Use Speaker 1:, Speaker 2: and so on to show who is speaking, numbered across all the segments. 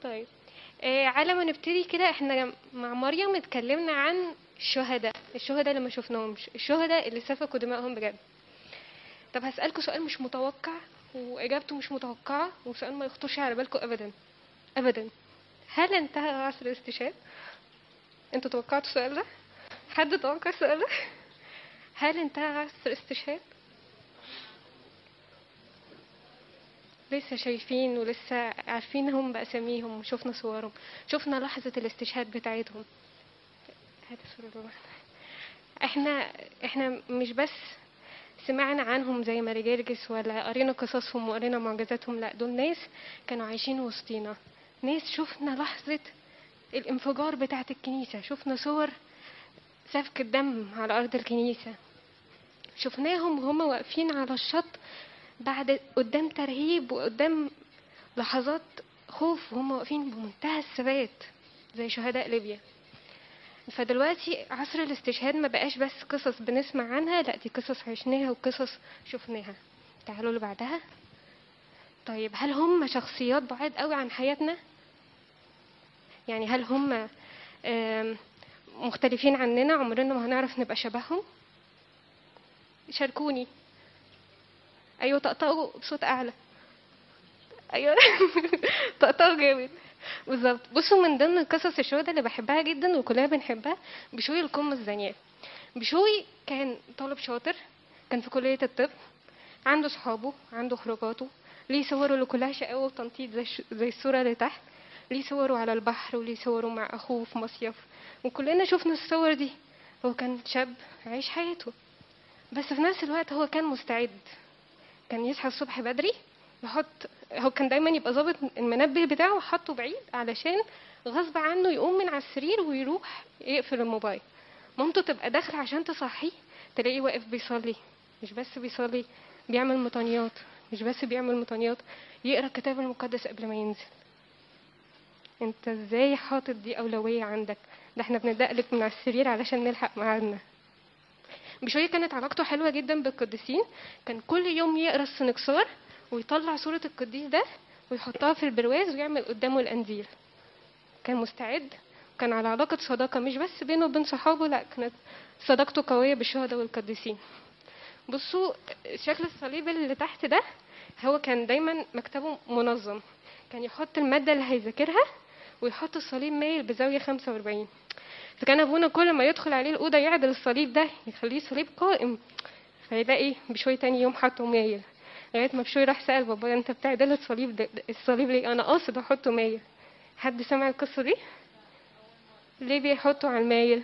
Speaker 1: طيب. على ما نبتدي كده، احنا مع مريم اتكلمنا عن الشهداء اللي ما شفناهمش، الشهداء اللي سفكوا دمائهم بجد. طب هسألكوا سؤال مش متوقع واجابته مش متوقعة، وسؤال ما يخطرش على بالكم ابدا ابدا. هل انتهى عصر الاستشهاد؟ انتوا توقعتوا السؤال ده؟ حد توقع السؤال ده؟ هل انتهى عصر الاستشهاد؟ لسه شايفين ولسه عارفينهم بأساميهم، وشوفنا صورهم، شفنا لحظة الاستشهاد بتاعتهم. هذا سورة الله. احنا احنا مش بس سمعنا عنهم زي ما رجالجس، ولا قرينا قصصهم وقرينا معجزاتهم، لا دول ناس كانوا عايشين وسطينا. ناس شفنا لحظة الانفجار بتاعة الكنيسة، شفنا صور سفك الدم على أرض الكنيسة، شفناهم وهم واقفين على الشط بعد قدام ترهيب وقدام لحظات خوف، وهم واقفين بمنتهى الثبات زي شهداء ليبيا. فدلوقتي عصر الاستشهاد ما بقاش بس قصص بنسمع عنها، لا دي قصص عشناها وقصص شفناها. تعالوا اللي بعدها. طيب هل هم شخصيات بعاد قوي عن حياتنا؟ يعني هل هم مختلفين عننا، عمرنا ما هنعرف نبقى شبههم؟ شاركوني. ايوه طقطقوا بصوت اعلى. ايوه طقطقوا جامد. بالظبط. بصوا، من ضمن قصص الشهداء اللي بحبها جدا وكلنا بنحبها بشوي القم الزانية. بشوي كان طالب شاطر، كان في كلية الطب، عنده صحابه، عنده خروجاته، ليه صوره اللي كلها شقاوة وتنطيط زي الصورة اللي تحت، ليه صوره على البحر، وليه صوره مع أخوه في مصيف، وكلنا شفنا الصور دي. هو كان شاب عايش حياته، بس في نفس الوقت هو كان مستعد. كان يصحى الصبح بدري، يحط، هو كان دايما يبقى ظابط المنبه بتاعه وحطه بعيد علشان غصب عنه يقوم من على السرير ويروح يقفل الموبايل. مامته تبقى داخله عشان تصحيه، تلاقيه واقف بيصلي. مش بس بيصلي، بيعمل مطانيات. مش بس بيعمل مطانيات، يقرا الكتاب المقدس قبل ما ينزل. انت ازاي حاطط دي اولويه عندك؟ ده احنا بندقلك من على السرير علشان نلحق ميعادنا. بشوية كانت علاقته حلوة جدا بالقديسين، كان كل يوم يقرا السنكسار ويطلع صورة القديس ده ويحطها في البرواز ويعمل قدامه القنديل. كان مستعد، كان على علاقة صداقة مش بس بينه وبين صحابه، لا كانت صداقته قوية بالشهداء والقديسين. بصوا شكل الصليب اللي تحت ده، هو كان دايما مكتبه منظم. كان يحط المادة اللي هيذاكرها ويحط الصليب مايل بزاوية 45. فكان ابونا كل ما يدخل عليه الاوضه يعدل الصليب ده يخليه صليب قائم، فيلاقي بشوي تاني يوم حطه مايل. لغايه ما بشوي راح سال بابا انت بتعدل الصليب ده الصليب ليه؟ انا قاصد احطه مايل. حد سمع القصه دي؟ ليه بيحطوا على المايل؟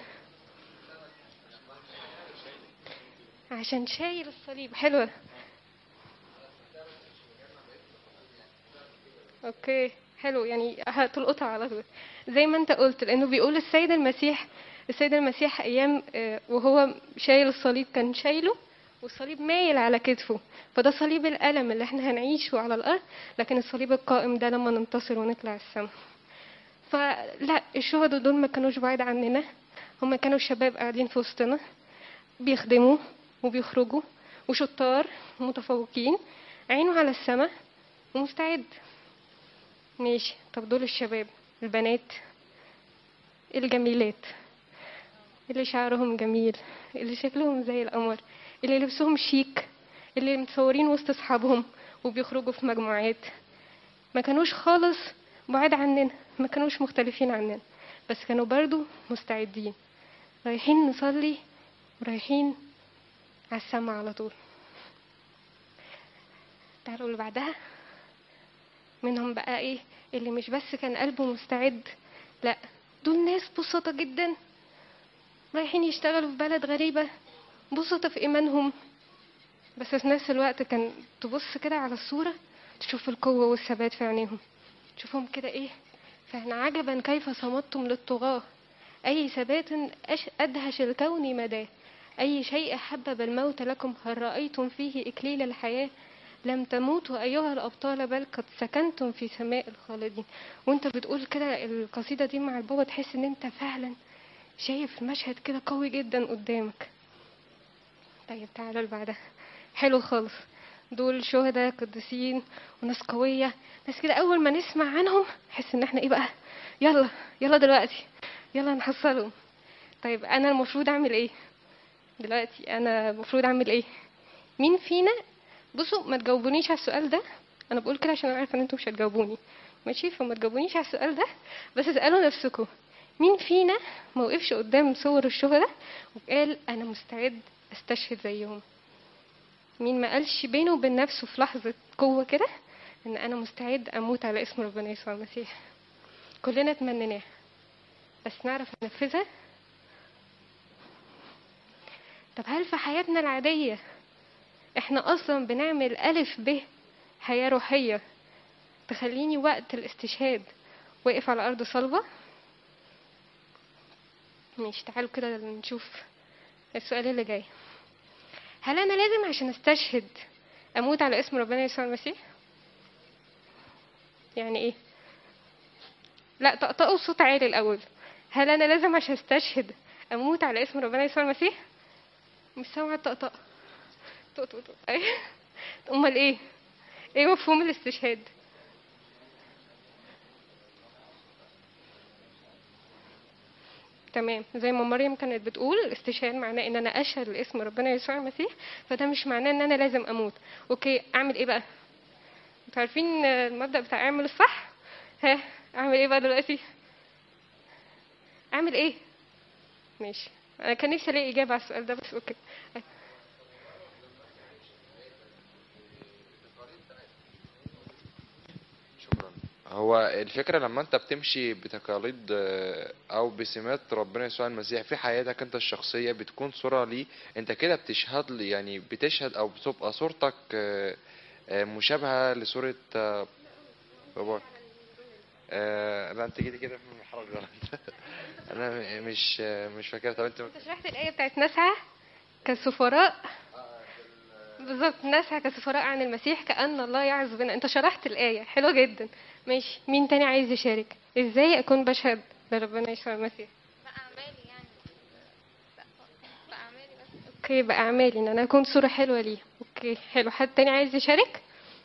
Speaker 1: عشان شايل الصليب. حلوه. اوكي حلو، يعني هتلقطها على طول زي ما انت قلت، لانه بيقول السيد المسيح ايام وهو شايل الصليب كان شايله والصليب مايل على كتفه. فده صليب الألم اللي احنا هنعيشه على الأرض، لكن الصليب القائم ده لما ننتصر ونطلع السما. فلا الشهداء دول ما كانوش بعيد عننا، هم كانوا شباب قاعدين في وسطنا بيخدموا وبيخرجوا وشطار ومتفوقين، عينه على السما ومستعد. ماشي. طب دول الشباب، البنات الجميلات اللي شعرهم جميل، اللي شكلهم زي القمر، اللي لبسهم شيك، اللي متصورين وسط اصحابهم وبيخرجوا في مجموعات، ما كانوش خالص بعاد عننا، ما كانوش مختلفين عننا، بس كانوا برضو مستعدين، رايحين نصلي ورايحين على السما على طول. تعالوا اللي بعدها. منهم بقى ايه اللي مش بس كان قلبه مستعد، لا دول ناس بسطة جدا، رايحين يشتغلوا في بلد غريبة، بسطة في إيمانهم، بس في نفس الوقت كان تبص كده على الصورة تشوف القوة والثبات في عينيهم، تشوفهم كده ايه، فاحنا عجبا كيف صمتم للطغاة، أي ثبات أدهش الكون مداه، أي شيء حبب الموت لكم، هل رأيتم فيه إكليل الحياة، لم تموتوا أيها الأبطال بل قد سكنتم في سماء الخالدين. وانت بتقول كده القصيدة دي مع البابا تحس ان انت فعلا شايف المشهد كده قوي جدا قدامك. طيب تعالوا اللي بعدها. حلو خالص. دول شهداء قديسين وناس قوية، ناس كده أول ما نسمع عنهم نحس إن احنا إيه بقى، يلا يلا دلوقتي، يلا نحصلهم. طيب أنا المفروض أعمل إيه دلوقتي؟ أنا المفروض أعمل إيه؟ مين فينا، بصوا ما تجاوبونيش على السؤال ده، أنا بقول كده عشان أنا عارفة إن أنتوا مش هتجاوبوني، ماشي؟ فما تجاوبونيش على السؤال ده، بس اسألوا نفسكم مين فينا ما وقفش قدام صور الشهداء وقال أنا مستعد أستشهد زيهم؟ مين ما قالش بينه وبين نفسه في لحظة قوة كده ان انا مستعد اموت على اسم ربنا يسوع المسيح؟ كلنا تمنيناها بس نعرف ننفذها؟ طب هل في حياتنا العادية احنا اصلا بنعمل الف ب حياة روحية تخليني وقت الاستشهاد واقف على ارض صلبة؟ مش تعالوا كده نشوف السؤال اللي جاي. هل انا لازم عشان استشهد اموت على اسم ربنا يسوع المسيح؟ يعني ايه؟ لا طقطقوا بصوت عالي الاول. هل انا لازم عشان استشهد اموت على اسم ربنا يسوع المسيح؟ مش سامعه الطقطقه. طق طق طق. أيوة. امال ايه؟ ايه مفهوم الاستشهاد؟ تمام، زي ما مريم كانت بتقول الاستشهاد معناه ان انا اشهد لاسم ربنا يسوع المسيح، فده مش معناه ان انا لازم اموت. اوكي، اعمل ايه بقى؟ انتوا عارفين المبدأ بتاع اعمل الصح؟ ها، اعمل ايه بقى دلوقتي؟ اعمل ايه؟ ماشي، انا كان نفسي الاقي اجابه على السؤال ده بس اوكي.
Speaker 2: شكرا. هو الفكرة لما انت بتمشي بتقاليد او بسمات ربنا يسوع المسيح في حياتك انت الشخصية، بتكون صورة ليه. انت كده بتشهد لي، يعني بتشهد او بتبقى صورتك مشابهة لصورة باباك. لا انت جيتي كده في المحرج غلط. انا مش فاكر. طب انت
Speaker 1: انت شرحت الايه بتاعت نسعى كسفراء، بالظبط، نسعى كسفراء عن المسيح كأن الله يعز بنا. انت شرحت الآية حلوة جدا، ماشي. مين تاني عايز يشارك؟ ازاي اكون بشهد لربنا يسوع المسيح؟
Speaker 3: بأعمالي يعني. بأعمالي بس.
Speaker 1: اوكي، بأعمالي ان انا اكون صورة حلوة ليه. اوكي حلو، حد تاني عايز يشارك؟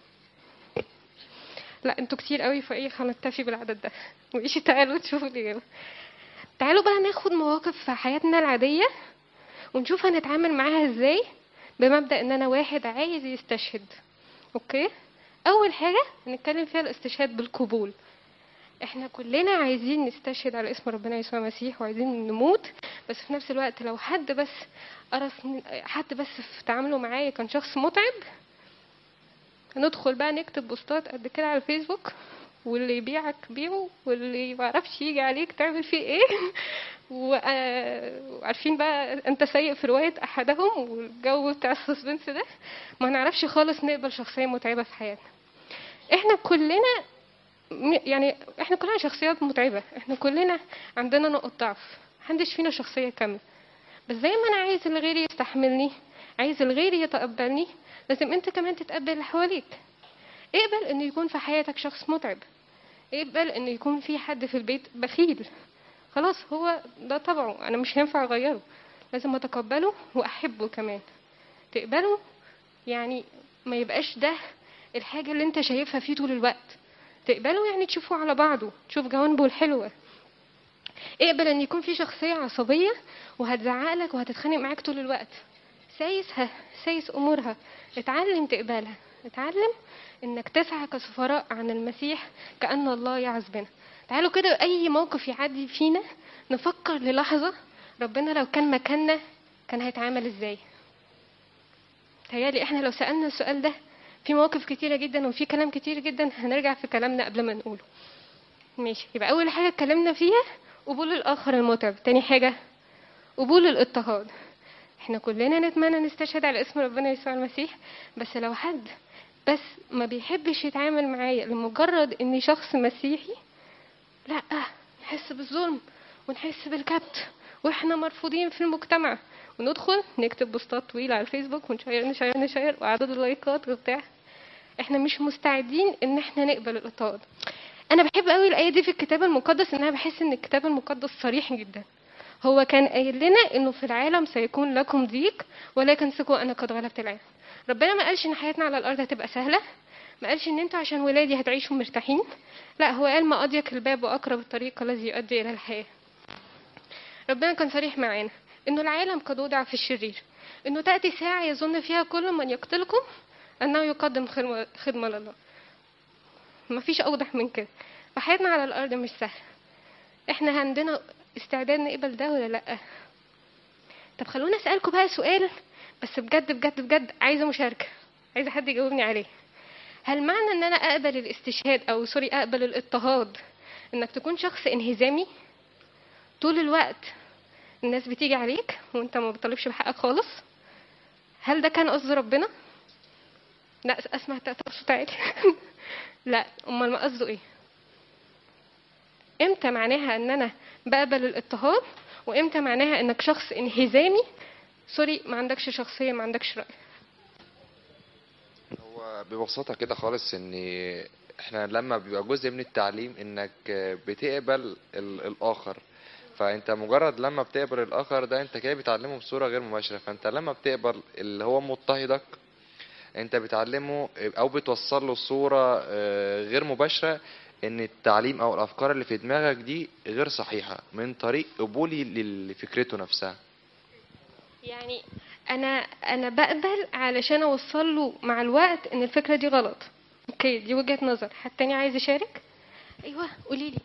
Speaker 1: لا انتوا كتير قوي، فايه هنكتفي بالعدد ده. ماشي، تعالوا تشوفوا الإجابة. تعالوا بقى ناخد مواقف في حياتنا العادية ونشوف هنتعامل معاها ازاي بمبدأ ان انا واحد عايز يستشهد. اوكي، اول حاجة هنتكلم فيها الاستشهاد بالقبول. احنا كلنا عايزين نستشهد على اسم ربنا يسوع المسيح وعايزين نموت، بس في نفس الوقت لو حد بس قرص، حد بس في تعامله معايا كان شخص متعب، ندخل بقى نكتب بوستات قد كده على الفيسبوك، واللي يبيعك بيعه واللي معرفش يجي عليك تعمل فيه ايه. وعارفين بقى انت سيء في رواية احدهم والجو بتاع السسبنس ده، ما نعرفش خالص نقبل شخصية متعبة في حياتنا. احنا كلنا يعني احنا كلنا شخصيات متعبة، احنا كلنا عندنا نقط ضعف، محدش فينا شخصية كاملة. بس زي ما انا عايز الغير يستحملني، عايز الغير يتقبلني، لازم انت كمان تتقبل اللي حواليك. اقبل ان يكون في حياتك شخص متعب، اقبل ان يكون في حد في البيت بخيل، خلاص هو ده طبعه، انا مش هينفع اغيره، لازم اتقبله واحبه كمان. تقبله يعني ما يبقاش ده الحاجة اللي انت شايفها فيه طول الوقت، تقبله يعني تشوفه على بعضه، تشوف جوانبه الحلوة. اقبل ان يكون في شخصية عصبية وهتزعقلك وهتتخانق معاك طول الوقت، سايسها، سايس امورها، اتعلم تقبلها، اتعلم انك تسعى كسفراء عن المسيح كأن الله يعز بنا. تعالوا كده اي موقف يعدي فينا نفكر للحظة ربنا لو كان مكاننا كان هيتعامل ازاي. تهيالي احنا لو سألنا السؤال ده في مواقف كتيرة جدا وفي كلام كتير جدا هنرجع في كلامنا قبل ما نقوله. ماشي، يبقى اول حاجة اتكلمنا فيها قبول الاخر المتعب. تاني حاجة قبول الاضطهاد. احنا كلنا نتمنى نستشهد على اسم ربنا يسوع المسيح، بس لو حد بس ما بيحبش يتعامل معايا لمجرد اني شخص مسيحي، لا، نحس بالظلم ونحس بالكبت واحنا مرفوضين في المجتمع، وندخل نكتب بوستات طويلة على الفيسبوك ونشير نشير نشير وعدد اللايكات وبتاع. احنا مش مستعدين ان احنا نقبل الاضطهاد. انا بحب قوي الايه دي في الكتاب المقدس، ان انا بحس ان الكتاب المقدس صريح جدا. هو كان قايل لنا انه في العالم سيكون لكم ضيق ولكن ثقوا انا قد غلبت العالم. ربنا ما قالش ان حياتنا على الارض هتبقى سهله، ما قالش ان انتوا عشان ولادي هتعيشوا مرتاحين، لا هو قال ما اضيق الباب واقرب الطريق الذي يؤدي الى الحياه. ربنا كان صريح معانا انه العالم قد وضع في الشرير، انه تاتي ساعه يظن فيها كل من يقتلكم انه يقدم خدمه لله. ما فيش اوضح من كده. فحياتنا على الارض مش سهله. احنا عندنا استعداد نقبل ده ولا لا؟ طب خلونا اسالكم بقى سؤال، بس بجد بجد بجد عايزه مشاركه، عايزه حد يجاوبني عليه. هل معنى ان انا اقبل الاستشهاد او سوري اقبل الاضطهاد انك تكون شخص انهزامي طول الوقت، الناس بتيجي عليك وانت ما بتطالبش بحقك خالص؟ هل ده كان قصد ربنا؟ لا اسمع صوت عالي. لا، امال ما قصده ايه؟ امتى معناها ان انا بقبل الاضطهاد، وامتى معناها انك شخص انهزامي سوري ما عندكش شخصيه، ما عندكش راي؟
Speaker 2: هو ببساطة كده خالص ان احنا لما بيبقى جزء من التعليم انك بتقبل الاخر، فانت مجرد لما بتقبل الاخر ده انت كده بتعلمه بصورة غير مباشرة. فانت لما بتقبل اللي هو مضطهدك انت بتعلمه او بتوصل له صورة غير مباشرة ان التعليم او الافكار اللي في دماغك دي غير صحيحة من طريق قبولي لفكرته نفسها.
Speaker 1: يعني انا بقبل علشان اوصل له مع الوقت ان الفكره دي غلط. اوكي، دي وجهه نظر. حد تاني عايز يشارك؟ ايوه قولي لي.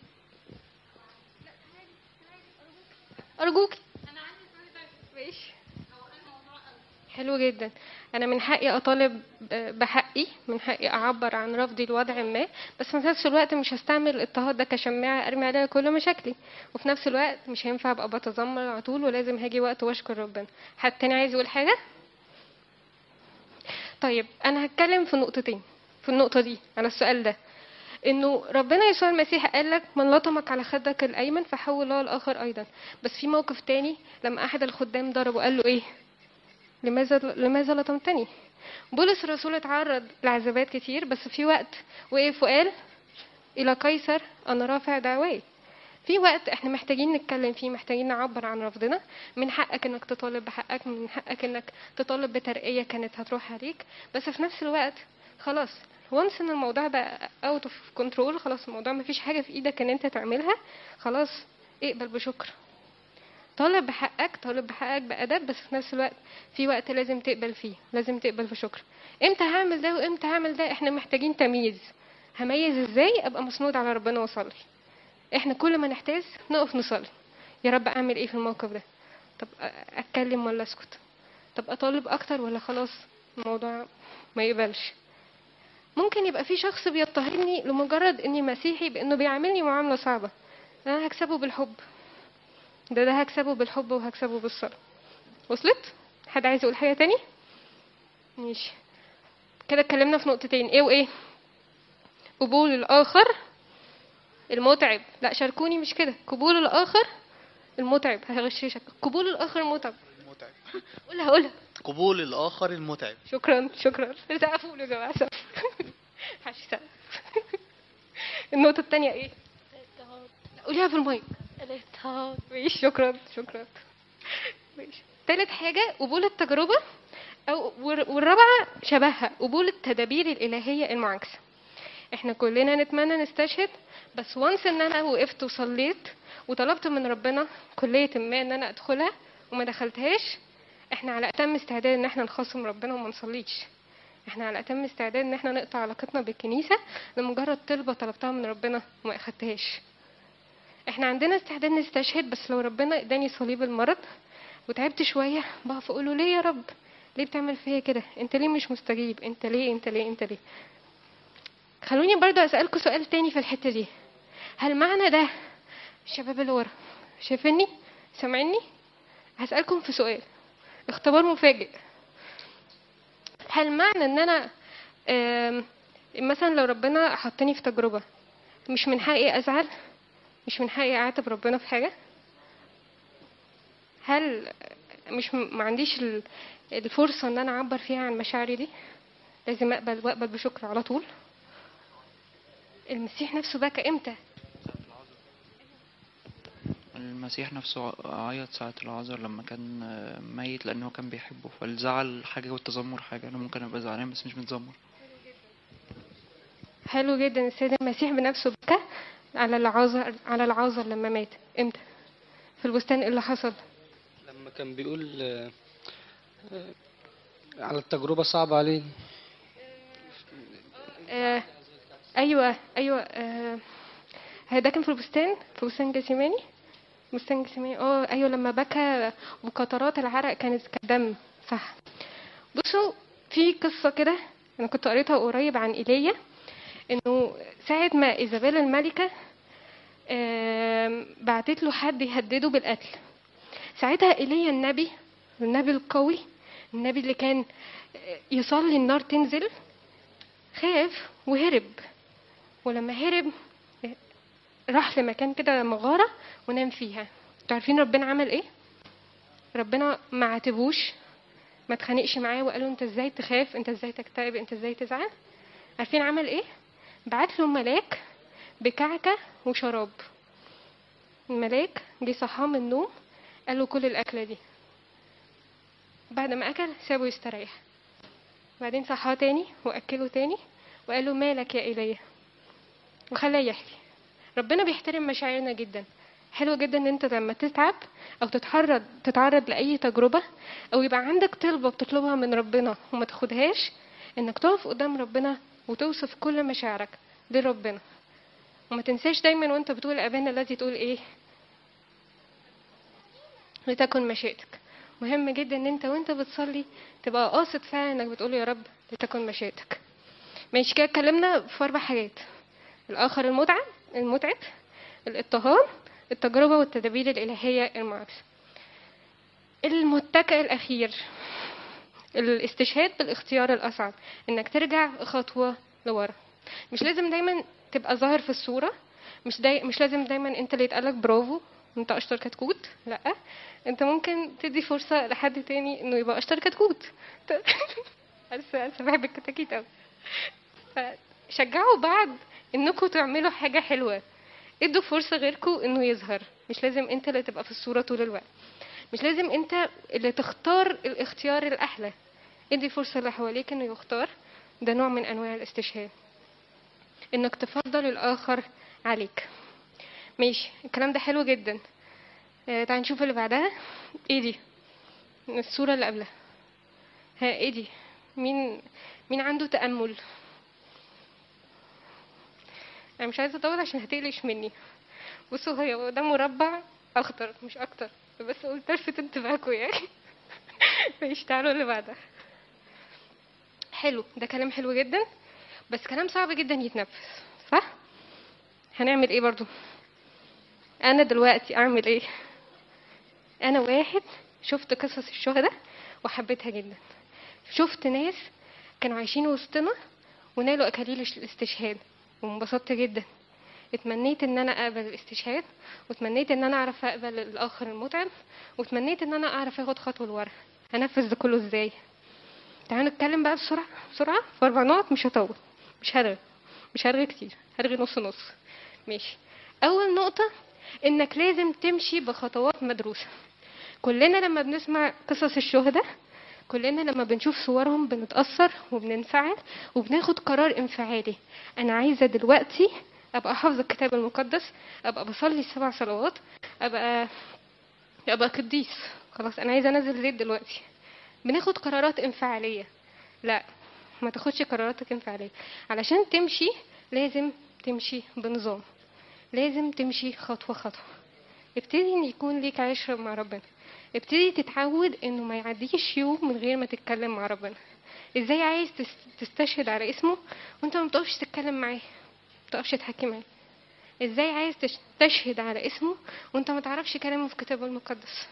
Speaker 1: ارجوكي. ماشي، حلو جدا. انا من حقي اطالب بحقي، من حقي اعبر عن رفضي لوضع ما، بس في نفس الوقت مش هستعمل الاضطهاد ده كشماعه ارمي عليها كل مشاكلي، وفي نفس الوقت مش هينفع ابقى بتذمر على طول، ولازم هاجي وقت واشكر ربنا. حد تاني عايز يقول حاجه؟ طيب انا هتكلم في نقطتين في النقطه دي على السؤال ده. انه ربنا يسوع المسيح قال لك من لطمك على خدك الايمن فحول له الاخر ايضا. بس في موقف تاني لما احد الخدام ضربه قال له ايه؟ لماذا لطمتني؟ بولس الرسول اتعرض لعذابات كتير، بس في وقت وقف وقال الى قيصر انا رافع دعواي. في وقت احنا محتاجين نتكلم فيه، محتاجين نعبر عن رفضنا. من حقك انك تطالب بحقك، من حقك انك تطالب بترقية كانت هتروح عليك، بس في نفس الوقت خلاص وانس ان الموضوع بقى اوت اوف كنترول، خلاص الموضوع مفيش حاجة في ايدك ان انت تعملها، خلاص اقبل بشكر. طالب بحقك، طالب بحقك بأدب، بس في نفس الوقت في وقت لازم تقبل فيه، لازم تقبل بشكر. امتى هعمل ده وامتى هعمل ده؟ احنا محتاجين تمييز. هميز ازاي؟ ابقى مسنود على ربنا واصلي. احنا كل ما نحتاج نقف نصلي، يا رب اعمل ايه في الموقف ده؟ طب اتكلم ولا اسكت؟ طب اطالب اكتر ولا خلاص الموضوع ما يقبلش؟ ممكن يبقى في شخص بيضطهدني لمجرد اني مسيحي بانه بيعاملني معامله صعبه، انا هكسبه بالحب. ده هكسبه بالحب وهكسبه بالصلاة. وصلت؟ حد عايز يقول حاجة تاني؟ ماشي، كده اتكلمنا في نقطتين، ايه وايه؟ قبول الاخر المتعب. لا شاركوني، مش كده؟ قبول الاخر المتعب. هغششك، قبول الاخر المتعب.
Speaker 3: المتعب.
Speaker 1: قولها.
Speaker 3: قبول الآخر المتعب.
Speaker 1: شكرا. سقفوا يا جماعة، محدش يسقف. النقطة التانية ايه؟ لا، قوليها في المايك.
Speaker 4: الاضطهاد.
Speaker 1: ماشي، شكرا. ماشي. تالت حاجة قبول التجربة، أو والرابعة شبهها قبول التدابير الإلهية المعاكسة. احنا كلنا نتمنى نستشهد، بس وانس ان انا وقفت وصليت وطلبت من ربنا كلية ما ان انا ادخلها وما دخلتهاش، احنا على اتم استعداد ان احنا نخاصم ربنا وما نصليش. احنا على اتم استعداد ان احنا نقطع علاقتنا بالكنيسة لمجرد طلبة طلبتها من ربنا وما اخدتهاش. احنا عندنا استعداد نستشهد، بس لو ربنا اداني صليب المرض وتعبت شوية بقف اقوله ليه يا رب؟ ليه بتعمل فيا كده؟ انت ليه مش مستجيب؟ انت ليه؟ خلوني برضو اسألكوا سؤال تاني في الحتة دي. هل معنى ده الشباب اللي ورا شايفيني سامعيني؟ هسألكم في سؤال، اختبار مفاجئ. هل معنى ان انا مثلا لو ربنا حطني في تجربة مش من حقي ازعل؟ مش من حقي اعاتب ربنا في حاجة؟ هل مش ما عنديش الفرصة ان انا اعبر فيها عن مشاعري دي؟ لازم اقبل واقبل بشكر على طول. المسيح نفسه بكى امتى؟
Speaker 4: المسيح نفسه عيط ساعة العذر لما كان ميت لأنه كان بيحبه، فالزعل حاجة والتذمر حاجة. أنا ممكن أبقى زعلان بس مش متذمر.
Speaker 1: حلو جدا. السيد المسيح بنفسه بكى على العازر لما مات. امتى؟ في البستان. إيه اللي حصل؟
Speaker 5: لما كان بيقول على التجربة صعبة عليه.
Speaker 1: آه ايوه ايوه ده كان في البستان، في بستان جثيماني. بستان جثيماني، ايوه، لما بكى وقطرات العرق كانت كدم. صح. بصوا، في قصه كده انا كنت قريتها قريب عن ايليا، انه ساعه ما ايزابيل الملكه بعتت له حد يهدده بالقتل، ساعتها ايليا النبي القوي، النبي اللي كان يصلي النار تنزل، خاف وهرب. ولما هرب راح لمكان كده مغارة ونام فيها. انتوا عارفين ربنا عمل ايه؟ ربنا ما عاتبوش، ما اتخانقش معاه وقال له انت ازاي تخاف، انت ازاي تكتئب، انت ازاي تزعل. عارفين عمل ايه؟ بعت له ملاك بكعكة وشراب. الملاك جه صحاه من النوم، قال له كل الاكله دي. بعد ما اكل سابه يستريح، بعدين صحاه تاني واكله تاني وقال له مالك يا ايليا، وخلاه يحكي. ربنا بيحترم مشاعرنا جدا. حلو جدا ان انت لما تتعب او تتعرض لاي تجربه، او يبقى عندك طلبه بتطلبها من ربنا وما تاخدهاش، انك تقف قدام ربنا وتوصف كل مشاعرك لربنا. وما تنساش دايما وانت بتقول ابانا الذي تقول ايه؟ لتكن مشيئتك. مهم جدا ان انت وانت بتصلي تبقى قاصد فعلا انك بتقول يا رب لتكن مشيئتك. ماشي كده، اتكلمنا في 4 حاجات: الاخر المتعب، الاضطهاد، التجربه، والتدابير الالهيه المعاكسه. المتكئ الاخير، الاستشهاد بالاختيار الاصعب، انك ترجع خطوه لورا. مش لازم دايما تبقى ظاهر في الصوره، مش لازم دايما انت اللي يتقالك برافو انت اشطر كتكوت. لا، انت ممكن تدي فرصه لحد تاني انه يبقى اشطر كتكوت. أنا بحب الكتاكيت قوي. فشجعوا بعض انكم تعملوا حاجه حلوه، ادوا فرصه غيركم انه يظهر. مش لازم انت اللي تبقى في الصوره طول الوقت، مش لازم انت اللي تختار الاختيار الاحلى. ادي فرصه اللي حواليك انه يختار. ده نوع من انواع الاستشهاد، انك تفضل الاخر عليك. ماشي، الكلام ده حلو جدا. تعال نشوف اللي بعدها. ايه دي؟ الصوره اللي قبلها. ايه دي؟ مين عنده تامل؟ انا مش عايزه اطول عشان هتقلش مني. بصوا، هو ده مربع اخضر مش اكتر، بس قلت الفت انتباهكم يعني. ماشي، تعالوا اللي بعدها. حلو، ده كلام حلو جدا، بس كلام صعب جدا يتنفس، صح؟ هنعمل ايه برضو؟ انا دلوقتي اعمل ايه؟ انا واحد شفت قصص الشهداء وحبيتها جدا. شفت ناس كانوا عايشين وسطنا ونالوا اكاليل الاستشهاد وانبسطت جدا. اتمنيت ان انا اقبل الاستشهاد، واتمنيت ان انا اعرف اقبل الاخر المتعب، واتمنيت ان انا اعرف اخد خطوه لورا. هنفذ ده كله ازاي؟ تعالوا نتكلم بقى بسرعه في 4 نقط. مش هطول، مش هرغي كتير، هرغي نص نص. ماشي. اول نقطه، انك لازم تمشي بخطوات مدروسه. كلنا لما بنسمع قصص الشهداء، كلنا لما بنشوف صورهم بنتأثر وبننفعل وبناخد قرار انفعالي. انا عايزه دلوقتي ابقى حافظه الكتاب المقدس، ابقى بصلي 7 صلوات، ابقى قديس. خلاص انا عايزه انزل زيت دلوقتي. بناخد قرارات انفعاليه. لا، ما تاخدش قراراتك انفعاليه. علشان تمشي لازم تمشي بنظام، لازم تمشي خطوه خطوه. ابتدي ان يكون ليك عشرة مع ربنا. ابتدي تتعود انه ما يعديش يوم من غير ما تتكلم مع ربنا. ازاي عايز تستشهد على اسمه وانت ما بتقفش تتكلم معاه، ما بتقفش تحكي معاه؟ ازاي عايز تستشهد على اسمه وانت ما تعرفش كلامه في الكتاب المقدس؟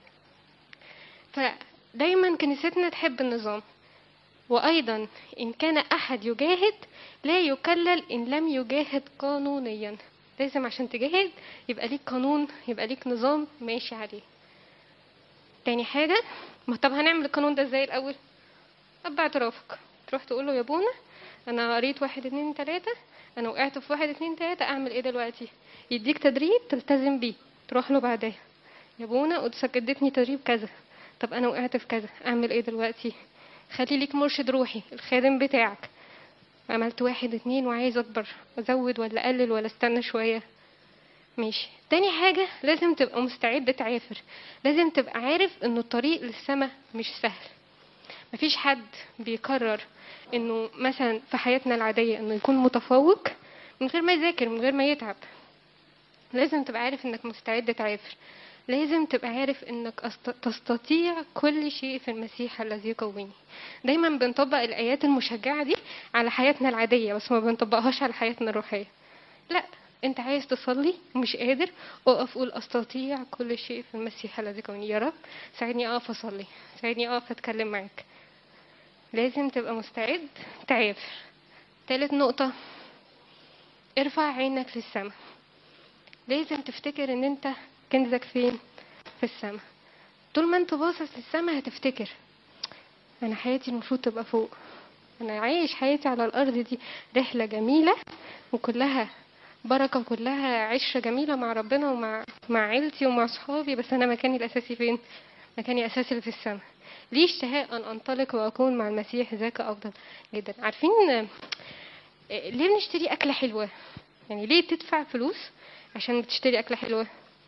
Speaker 1: فدايما كنيستنا تحب النظام. وايضا ان كان احد يجاهد لا يكلل ان لم يجاهد قانونيا. لازم عشان تجاهد يبقى ليك قانون، يبقى ليك نظام ماشي عليه. تاني حاجة، طب هنعمل القانون ده ازاي الاول؟ اب اعترافك، تروح تقول له يا ابونا انا قريت 1 2 3، انا وقعت في 1 2 3، اعمل ايه دلوقتي؟ يديك تدريب تلتزم بيه. تروح له بعدها، يا ابونا قدسك ادتني تدريب كذا، طب انا وقعت في كذا، اعمل ايه دلوقتي؟ خلي ليك مرشد روحي، الخادم بتاعك. عملت واحد اتنين وعايز اكبر، ازود ولا اقلل ولا استنى شوية؟ ماشي. تاني حاجة لازم تبقى مستعد تعافر، لازم تبقى عارف انه الطريق للسما مش سهل. مفيش حد بيقرر انه مثلا في حياتنا العادية انه يكون متفوق من غير ما يذاكر، من غير ما يتعب. لازم تبقى عارف انك مستعد تعافر، لازم تبقى عارف انك تستطيع كل شيء في المسيح الذي يقويني. دايما بنطبق الايات المشجعة دي على حياتنا العادية، بس ما بنطبقهاش على حياتنا الروحية. لا، انت عايز تصلي ومش قادر، اقف قول استطيع كل شيء في المسيح الذي يقويني. يا رب ساعدني اقف اصلي، ساعدني اقف اتكلم معاك. لازم تبقى مستعد تعافر. تالت نقطة، ارفع عينك للسماء. لازم تفتكر ان انت كنزك فين؟ في السماء. طول ما انت باصص للسماء هتفتكر انا حياتي المفروض تبقى فوق، انا عايش حياتي على الارض دي رحلة جميلة وكلها بركة وكلها عشرة جميلة مع ربنا ومع عيلتي ومع صحابي، بس انا مكاني الاساسي فين؟ مكاني اساسي اللي في السماء. ليه اشتهاء ان انطلق واكون مع المسيح ذاك افضل جدا. عارفين ليه بنشتري اكلة حلوة؟ يعني ليه تدفع فلوس عشان بتشتري اكلة حلوة؟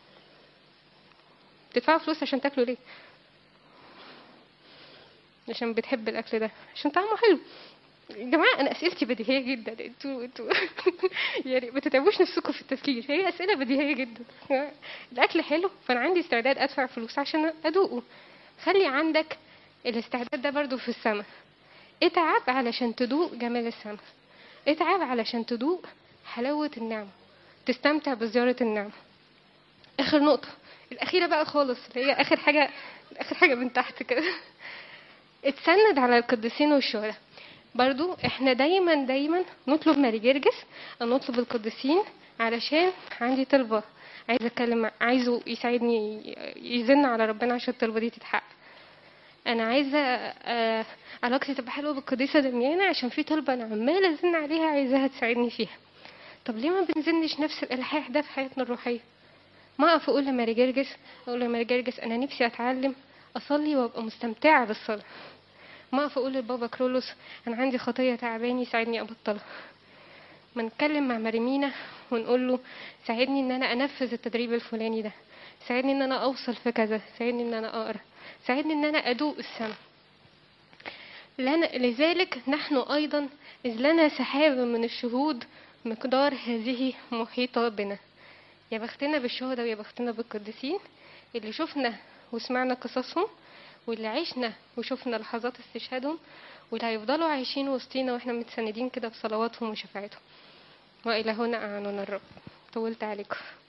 Speaker 1: تدفع فلوس عشان تاكله ليه؟ عشان بتحب الاكل ده، عشان طعمه حلو. يا جماعه انا اسئلتي بديهيه جدا، انتوا يعني ما تتعبوش نفسكم في التفكير، هي اسئله بديهيه جدا. الاكل حلو فانا عندي استعداد ادفع فلوس عشان ادوقه. خلي عندك الاستعداد ده برضو في السماء. اتعب علشان تدوق جمال السماء، اتعب علشان تدوق حلاوه النعمه، تستمتع بزياره النعمه. اخر نقطه الاخيره بقى خالص، اللي هي اخر حاجه، اخر حاجه من تحت كده. اتسند على القديسين والشهداء. برضو احنا دايما نطلب ماري جرجس او نطلب القديسين علشان عندي طلبة عايزه اتكلم، عايزه يساعدني يزن على ربنا عشان الطلبة دي تتحقق. انا عايزه علاقتي تبقى حلوه بالقديسه دميانة عشان في طلبة انا عماله ازن عليها عايزاها تساعدني فيها. طب ليه ما بنزنش نفس الالحاح ده في حياتنا الروحيه؟ ما اقف اقول لماري جرجس، اقول لماري جرجس انا نفسي اتعلم اصلي وابقى مستمتعه بالصلاه. ما اقف اقول لبابا كرولوس انا عندي خطيه تعباني ساعدني ابطلها. ما نتكلم مع مريمينا ونقول له ساعدني ان انا انفذ التدريب الفلاني ده، ساعدني ان انا اوصل في كذا، ساعدني ان انا اقرا، ساعدني ان انا ادوق السماء. لذلك نحن ايضا اذ لنا سحاب من الشهود مقدار هذه محيطه بنا. يا بختنا بالشهداء ويا بختنا بالقديسين اللي شفنا وسمعنا قصصهم، واللي عشنا وشفنا لحظات استشهادهم، واللي هيفضلوا عايشين وسطينا واحنا متسندين كده بصلواتهم وشفاعتهم. وإلى هنا أعاننا الرب. طولت عليكم.